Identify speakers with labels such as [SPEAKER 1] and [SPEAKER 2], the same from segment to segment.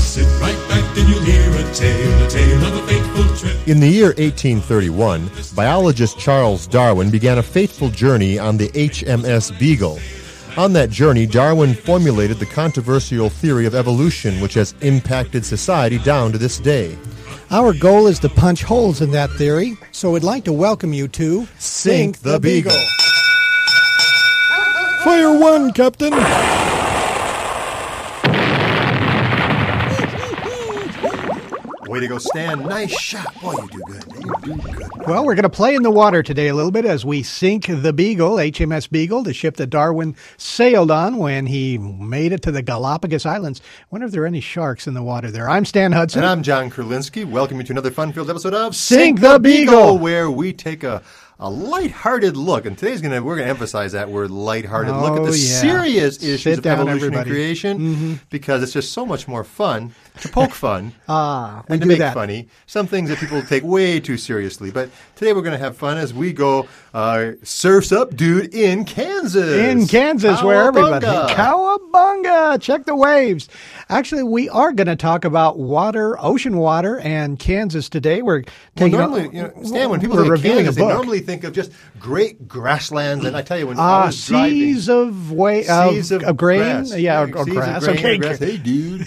[SPEAKER 1] Sit right back and you'll hear a tale of a fateful trip.
[SPEAKER 2] In the year 1831, biologist Charles Darwin began a fateful journey on the HMS Beagle. On that journey, Darwin formulated the controversial theory of evolution, which has impacted society down to this day.
[SPEAKER 3] Our goal is to punch holes in that theory, so we'd like to welcome you to
[SPEAKER 2] Sink the Beagle.
[SPEAKER 3] Fire one, Captain.
[SPEAKER 2] Way to go, Stan. Nice shot. Boy, you do good. You do good.
[SPEAKER 3] Well, we're going to play in the water today a little bit as we sink the Beagle, HMS Beagle, the ship that Darwin sailed on when he made it to the Galapagos Islands. I wonder if there are any sharks in the water there. I'm Stan Hudson.
[SPEAKER 2] And I'm John Kurlinski. Welcome you to another fun-filled episode of
[SPEAKER 3] Sink the Beagle,
[SPEAKER 2] where we take a lighthearted look, and we're going to emphasize that word lighthearted look at the serious issues of evolution and creation, because it's just so much more fun to poke fun and to make funny. Some things that people take way too seriously. But today we're going to have fun as we go surfs up, dude, in Kansas.
[SPEAKER 3] In Kansas, where everybody... Cowabunga! Check the waves. Actually, we are going to talk about water, ocean water, and Kansas today. We're taking
[SPEAKER 2] Stan, when people think Kansas, they normally think of just great grasslands, and I tell you, when I was driving...
[SPEAKER 3] Seas of grain?
[SPEAKER 2] Grass.
[SPEAKER 3] Yeah, or grass.
[SPEAKER 2] Okay. Grass. Hey, dude.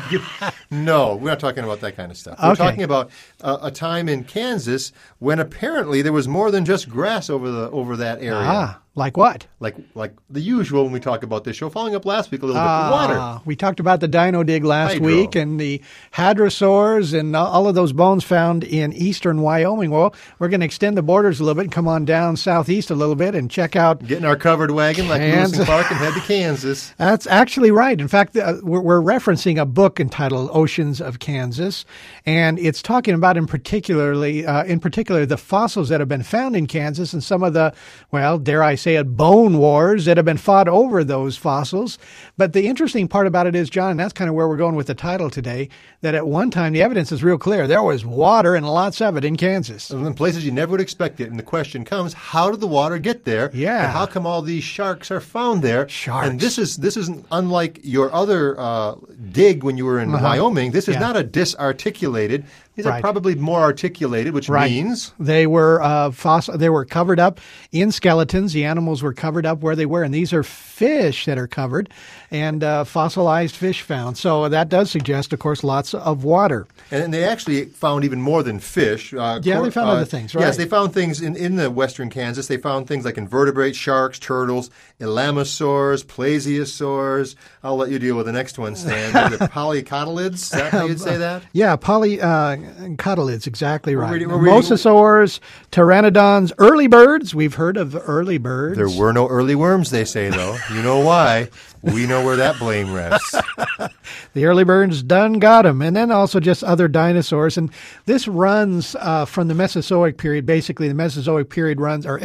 [SPEAKER 2] No, we're not talking about that kind of stuff. We're talking about a time in Kansas when apparently there was more than just grass over that area.
[SPEAKER 3] Like what?
[SPEAKER 2] Like the usual when we talk about this show. Following up last week a little bit, water.
[SPEAKER 3] We talked about the dino dig last week and the hadrosaurs and all of those bones found in eastern Wyoming. Well, we're going to extend the borders a little bit and come on down southeast a little bit and check out...
[SPEAKER 2] Getting our covered wagon like Lewis and Clark and head to Kansas.
[SPEAKER 3] That's actually right. In fact, we're referencing a book entitled Oceans of Kansas, and it's talking about in particular the fossils that have been found in Kansas and some of the, dare I say it, bone wars that have been fought over those fossils. But the interesting part about it is, John, and that's kind of where we're going with the title today, that at one time the evidence is real clear. There was water and lots of it in Kansas.
[SPEAKER 2] In places you never would expect it. And the question comes, how did the water get there?
[SPEAKER 3] Yeah.
[SPEAKER 2] And how come all these sharks are found there?
[SPEAKER 3] Sharks.
[SPEAKER 2] And this isn't unlike your other dig when you were in Wyoming. This is not a disarticulated. These are probably more articulated, which means
[SPEAKER 3] they were They were covered up in skeletons. The animals were covered up where they were, and these are fish that are covered and fossilized fish found. So that does suggest, of course, lots of water.
[SPEAKER 2] And they actually found even more than fish.
[SPEAKER 3] They found other things, right?
[SPEAKER 2] Yes, they found things in the western Kansas. They found things like invertebrates, sharks, turtles, elamosaurs, plesiosaurs. I'll let you deal with the next one, Stan. The polycottylids, is that how you'd say that?
[SPEAKER 3] Yeah, polycottylids, exactly right. Mosasaurs, pteranodons, early birds. We've heard of early birds.
[SPEAKER 2] There were no early worms, they say, though. You know why? We know where that blame rests.
[SPEAKER 3] The early birds done got them. And then also just other dinosaurs. And this runs from the Mesozoic period. Basically, the Mesozoic period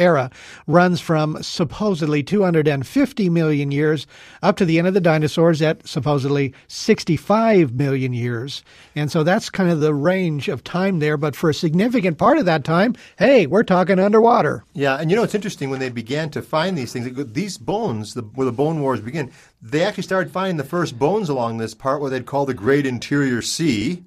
[SPEAKER 3] runs from supposedly 250 million years up to the end of the dinosaurs at supposedly 65 million years. And so that's kind of the range of time there. But for a significant part of that time, hey, we're talking underwater.
[SPEAKER 2] Yeah, and it's interesting when they began to find these things. These bones, where the bone wars begin, they actually started finding the first bones along this part, what they'd call the Great Interior Sea.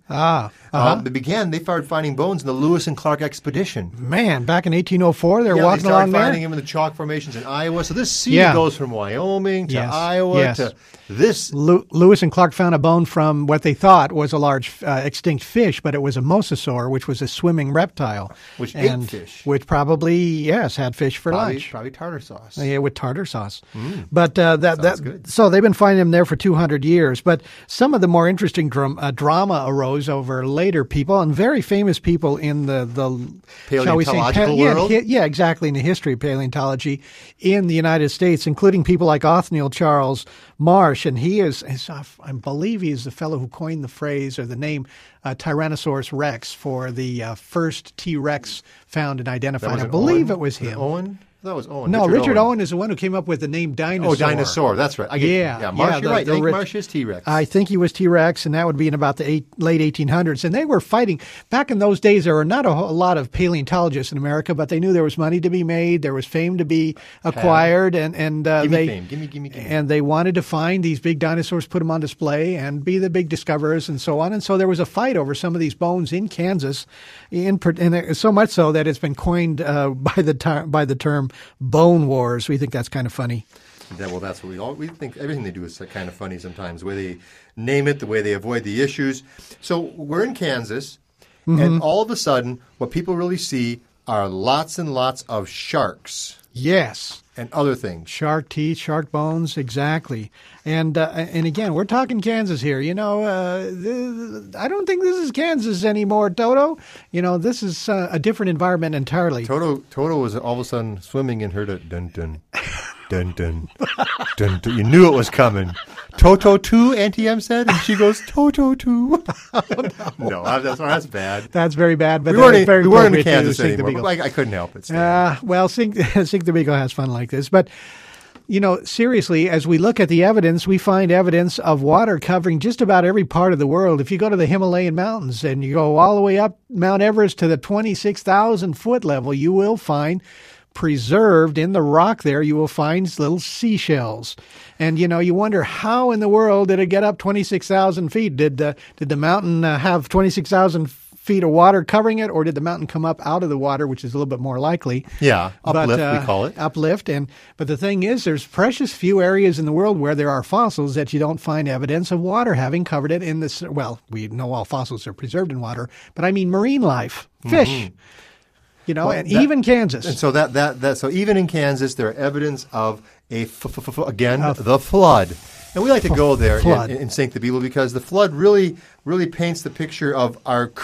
[SPEAKER 2] They started finding bones in the Lewis and Clark expedition.
[SPEAKER 3] Man, back in 1804, they're walking along there.
[SPEAKER 2] They started finding them in the chalk formations in Iowa. So this sea goes from Wyoming to Iowa to this.
[SPEAKER 3] Lewis and Clark found a bone from what they thought was a large extinct fish, but it was a mosasaur, which was a swimming reptile.
[SPEAKER 2] Which ate fish.
[SPEAKER 3] Which probably, had fish for lunch.
[SPEAKER 2] Probably tartar sauce.
[SPEAKER 3] Yeah, with tartar sauce.
[SPEAKER 2] But
[SPEAKER 3] that's good. So they've been finding them there for 200 years. But some of the more interesting drama arose over later people and very famous people in the
[SPEAKER 2] paleontological world.
[SPEAKER 3] Yeah, exactly, in the history of paleontology in the United States, including people like Othniel Charles Marsh, and he is I believe he's the fellow who coined the phrase or the name Tyrannosaurus rex for the first T-Rex found and identified. I believe it was him.
[SPEAKER 2] Owen? That was Owen.
[SPEAKER 3] No, Richard Owen is the one who came up with the name dinosaur.
[SPEAKER 2] Oh, dinosaur. That's right. Marsh, you're right. I think Marsh is T-Rex.
[SPEAKER 3] I think he was T-Rex, and that would be in about the late 1800s. And they were fighting. Back in those days, there were not a lot of paleontologists in America, but they knew there was money to be made. There was fame to be acquired.
[SPEAKER 2] Give me fame. Give me.
[SPEAKER 3] And they wanted to find these big dinosaurs, put them on display, and be the big discoverers and so on. And so there was a fight over some of these bones in Kansas, and so much so that it's been coined by the term Bone Wars. We think that's kind of funny.
[SPEAKER 2] Yeah, well, that's what we think. Everything they do is kind of funny sometimes. The way they name it, the way they avoid the issues. So we're in Kansas, and all of a sudden, what people really see are lots and lots of sharks.
[SPEAKER 3] Yes.
[SPEAKER 2] And other things.
[SPEAKER 3] Shark teeth, shark bones, exactly. And again, we're talking Kansas here. You know, I don't think this is Kansas anymore, Toto. You know, this is a different environment entirely.
[SPEAKER 2] Toto was all of a sudden swimming and heard a dun-dun, dun-dun, dun-dun. You knew it was coming. Toto too, Auntie Em said, and she goes, Toto too. No, that's bad.
[SPEAKER 3] That's very bad, but
[SPEAKER 2] we weren't in Kansas anymore. I couldn't help it.
[SPEAKER 3] Well, Sink the Beagle has fun like this. But, you know, seriously, as we look at the evidence, we find evidence of water covering just about every part of the world. If you go to the Himalayan mountains and you go all the way up Mount Everest to the 26,000-foot level, you will find preserved in the rock there, you will find little seashells. And, you know, you wonder how in the world did it get up 26,000 feet? Did the mountain have 26,000 feet of water covering it, or did the mountain come up out of the water, which is a little bit more likely?
[SPEAKER 2] Yeah, uplift, we call it.
[SPEAKER 3] Uplift. But the thing is, there's precious few areas in the world where there are fossils that you don't find evidence of water having covered it in this. Well, we know all fossils are preserved in water, but I mean marine life, fish. Mm-hmm. You know, well, even Kansas.
[SPEAKER 2] And so so even in Kansas, there are evidence of the flood. And we like to go there in Sink the Beagle because the flood really paints the picture of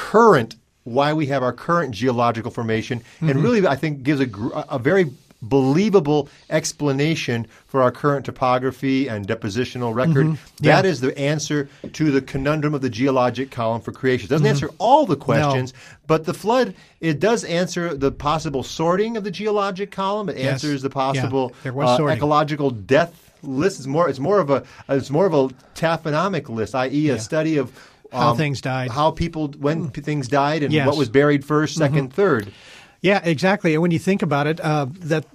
[SPEAKER 2] why we have our current geological formation, and really, I think, gives a very believable explanation for our current topography and depositional record. That is the answer to the conundrum of the geologic column for creation. It doesn't answer all the questions, but the flood, it does answer the possible sorting of the geologic column. It answers the possible ecological death list. It's more of a taphonomic list, i.e. a study of
[SPEAKER 3] how things died,
[SPEAKER 2] when things died, and what was buried first, second, third.
[SPEAKER 3] Yeah, exactly. And when you think about it, that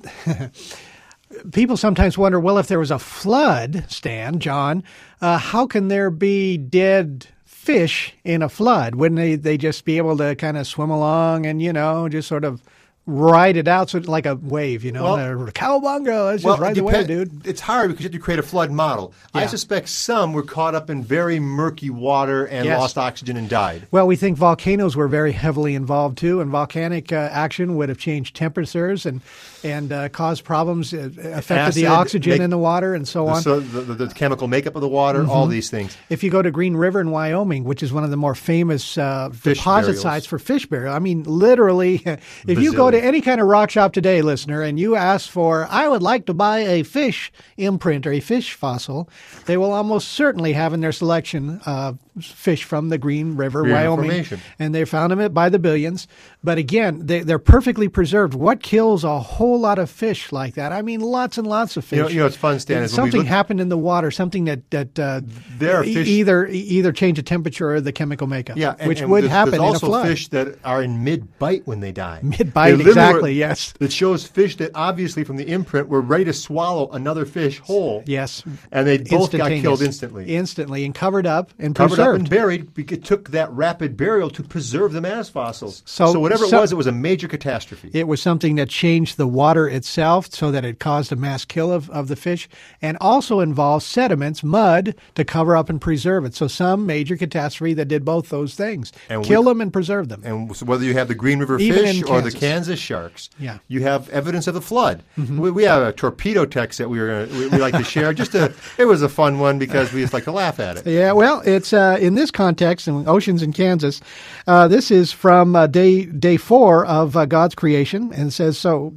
[SPEAKER 3] people sometimes wonder, well, if there was a flood, John, how can there be dead fish in a flood? Wouldn't they just be able to kind of swim along and, you know, just sort of ride it out, so like a wave, you know, cowabunga, let's just ride the wave, dude.
[SPEAKER 2] It's hard because you have to create a flood model. Yeah. I suspect some were caught up in very murky water and lost oxygen and died.
[SPEAKER 3] Well, we think volcanoes were very heavily involved too, and volcanic action would have changed temperatures and caused problems, affected the oxygen in the water and so on.
[SPEAKER 2] So the chemical makeup of the water, all these things.
[SPEAKER 3] If you go to Green River in Wyoming, which is one of the more famous deposit sites for fish burial, I mean, literally, if you go to any kind of rock shop today, listener, and you ask for, I would like to buy a fish imprint or a fish fossil, they will almost certainly have in their selection fish from the Green River, Wyoming. Formation. And they found them by the billions. But again, they're perfectly preserved. What kills a whole lot of fish like that? I mean, lots and lots of fish.
[SPEAKER 2] You know it's fun, Stan.
[SPEAKER 3] Something happened in the water, something that either change the temperature or the chemical makeup, which would happen in a flood.
[SPEAKER 2] There's also fish that are in mid-bite when they die.
[SPEAKER 3] Mid-bite, exactly, yes.
[SPEAKER 2] That shows fish that obviously from the imprint were ready to swallow another fish whole.
[SPEAKER 3] Yes.
[SPEAKER 2] And they both got killed instantly.
[SPEAKER 3] Instantly, and covered up and preserved.
[SPEAKER 2] And buried. It took that rapid burial to preserve them as fossils. So whatever it was a major catastrophe.
[SPEAKER 3] It was something that changed the water itself so that it caused a mass kill of the fish, and also involved sediments, mud, to cover up and preserve it. So some major catastrophe that did both those things. Kill them and preserve them.
[SPEAKER 2] And so whether you have the Green River fish or the Kansas sharks, you have evidence of the flood. We have a torpedo text that we like to share. It was a fun one because we just like to laugh at it.
[SPEAKER 3] Yeah, well, it's in this context, in oceans in Kansas, this is from day 4 of God's creation, and it says,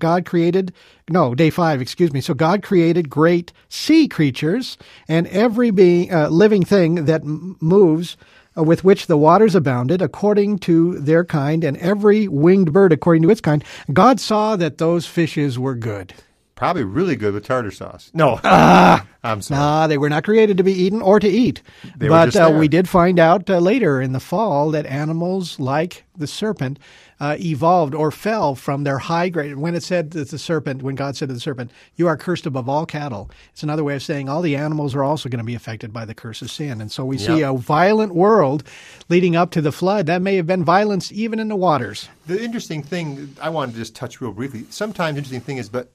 [SPEAKER 3] day 5, excuse me. So God created great sea creatures and every living thing that moves with which the waters abounded, according to their kind, and every winged bird according to its kind. God saw that those fishes were good.
[SPEAKER 2] Probably really good with tartar sauce. No, I'm sorry.
[SPEAKER 3] Nah, they were not created to be eaten or to eat. But we did find out later in the fall that animals like the serpent evolved or fell from their high grade. When it said that the serpent, when God said to the serpent, "You are cursed above all cattle," it's another way of saying all the animals are also going to be affected by the curse of sin. And so we see a violent world leading up to the flood. That may have been violence even in the waters.
[SPEAKER 2] The interesting thing, I wanted to just touch real briefly. Sometimes the interesting thing is, but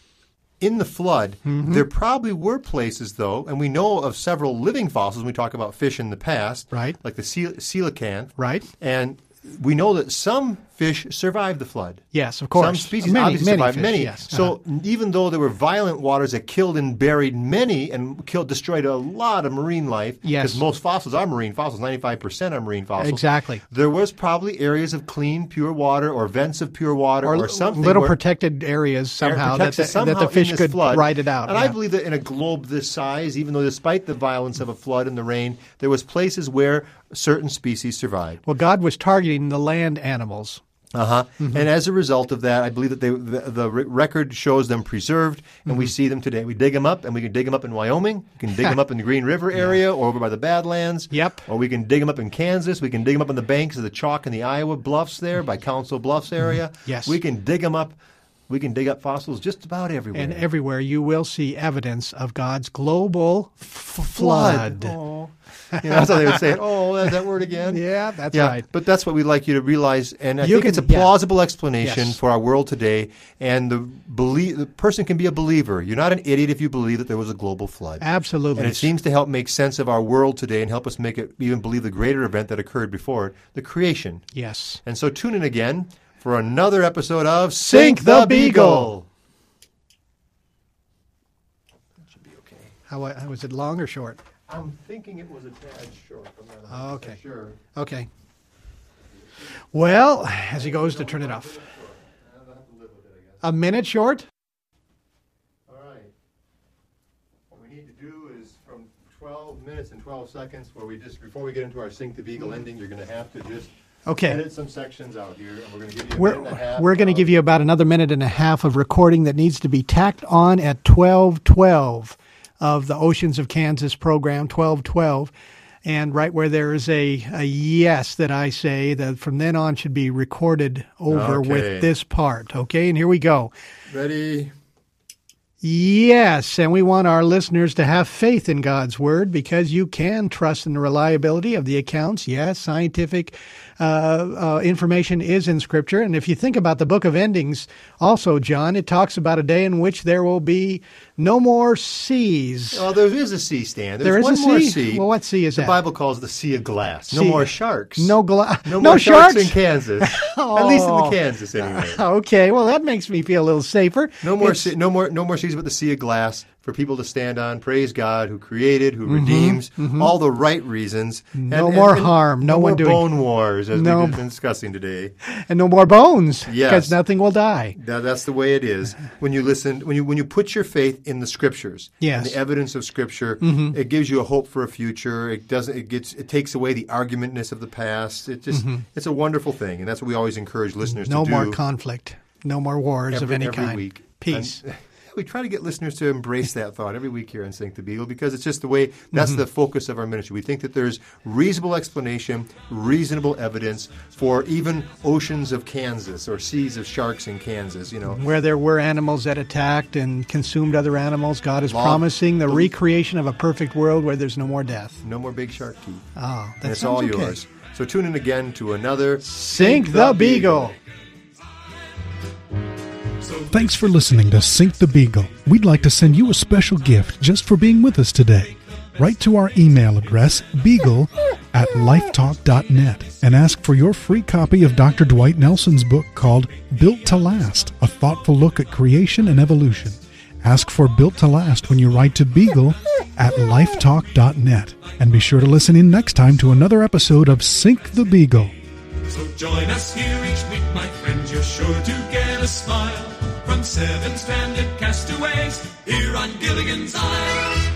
[SPEAKER 2] in the flood, there probably were places, though, and we know of several living fossils when we talk about fish in the past,
[SPEAKER 3] right?
[SPEAKER 2] Like the coelacanth.
[SPEAKER 3] Right.
[SPEAKER 2] And we know that some fish survived the flood.
[SPEAKER 3] Yes, of course.
[SPEAKER 2] Some species obviously survived
[SPEAKER 3] fish,
[SPEAKER 2] many.
[SPEAKER 3] Yes.
[SPEAKER 2] So even though there were violent waters that killed and buried many and destroyed a lot of marine life, because most fossils are marine fossils, 95% are marine fossils.
[SPEAKER 3] Exactly.
[SPEAKER 2] There was probably areas of clean, pure water or vents of pure water or something.
[SPEAKER 3] Little protected areas somehow that the fish could ride it out.
[SPEAKER 2] And I believe that in a globe this size, even though despite the violence of a flood and the rain, there was places where certain species survived.
[SPEAKER 3] Well, God was targeting the land animals.
[SPEAKER 2] And as a result of that, I believe that the record shows them preserved, and we see them today. We dig them up, and we can dig them up in Wyoming. We can dig them up in the Green River area or over by the Badlands.
[SPEAKER 3] Yep.
[SPEAKER 2] Or we can dig them up in Kansas. We can dig them up on the banks of the Chalk and the Iowa Bluffs there by Council Bluffs area.
[SPEAKER 3] Yes.
[SPEAKER 2] We can dig them up. We can dig up fossils just about everywhere.
[SPEAKER 3] And everywhere you will see evidence of God's global flood.
[SPEAKER 2] Oh. That's how they would say it. Oh, that's that word again.
[SPEAKER 3] Yeah, that's right.
[SPEAKER 2] But that's what we'd like you to realize. And I think it's a plausible explanation for our world today. And the person can be a believer. You're not an idiot if you believe that there was a global flood.
[SPEAKER 3] Absolutely.
[SPEAKER 2] And it seems to help make sense of our world today and help us make it even believe the greater event that occurred before it, the creation.
[SPEAKER 3] Yes.
[SPEAKER 2] And so tune in again for another episode of Sink the Beagle. That should be okay.
[SPEAKER 3] How was it, long or short?
[SPEAKER 2] I'm thinking it was a tad short. I'm not
[SPEAKER 3] okay.
[SPEAKER 2] Sure.
[SPEAKER 3] Okay. Well, as he goes to turn it off. A minute short?
[SPEAKER 2] All right. What we need to do is from 12 minutes and 12 seconds, where before we get into our Sink the Beagle ending, you're going to have to just edit some sections out here, and we're going to give you a minute and a half. We're
[SPEAKER 3] going to give you about another minute and a half of recording that needs to be tacked on at 12:12 of the Oceans of Kansas program, 12:12. And right where there is a yes that I say, that from then on should be recorded over with this part. Okay, and here we go.
[SPEAKER 2] Ready?
[SPEAKER 3] Yes, and we want our listeners to have faith in God's Word, because you can trust in the reliability of the accounts. Yes, scientific information is in Scripture. And if you think about the book of Endings, also, John, it talks about a day in which there will be no more seas.
[SPEAKER 2] Oh, there is a sea, Stan.
[SPEAKER 3] There is
[SPEAKER 2] one
[SPEAKER 3] a
[SPEAKER 2] more
[SPEAKER 3] sea?
[SPEAKER 2] sea.
[SPEAKER 3] Well, what sea is that?
[SPEAKER 2] The Bible calls it the Sea of Glass. No more sharks.
[SPEAKER 3] No
[SPEAKER 2] more sharks in Kansas. At least in the Kansas, anyway.
[SPEAKER 3] Okay, well, that makes me feel a little safer.
[SPEAKER 2] No more seas but the Sea of Glass for people to stand on. Praise God, who created, who redeems, all the right reasons.
[SPEAKER 3] No more harm. No one doing
[SPEAKER 2] bone wars, as we've been discussing today.
[SPEAKER 3] And no more bones,
[SPEAKER 2] yes,
[SPEAKER 3] because nothing will die.
[SPEAKER 2] That's the way it is. When you listen, when you put your faith in the Scriptures, and the evidence of Scripture, it gives you a hope for a future. It takes away the argumentness of the past. It's a wonderful thing, and that's what we always encourage listeners to do.
[SPEAKER 3] No more conflict. No more wars of any kind.
[SPEAKER 2] Every week.
[SPEAKER 3] Peace.
[SPEAKER 2] We try to get listeners to embrace that thought every week here on Sink the Beagle, because it's just the way, that's the focus of our ministry. We think that there's reasonable explanation, reasonable evidence for even oceans of Kansas or seas of sharks in Kansas,
[SPEAKER 3] Where there were animals that attacked and consumed other animals, God is promising the recreation of a perfect world where there's no more death.
[SPEAKER 2] No more big shark teeth.
[SPEAKER 3] Oh,
[SPEAKER 2] and it's all yours. So tune in again to another
[SPEAKER 3] Sink the Beagle.
[SPEAKER 4] Thanks for listening to Sink the Beagle. We'd like to send you a special gift just for being with us today. Write to our email address, beagle@lifetalk.net, and ask for your free copy of Dr. Dwight Nelson's book called Built to Last, a thoughtful look at creation and evolution. Ask for Built to Last when you write to beagle@lifetalk.net. And be sure to listen in next time to another episode of Sink the Beagle.
[SPEAKER 1] So join us here each week, my friends. You're sure to get a smile from 7 stranded castaways here on Gilligan's Island.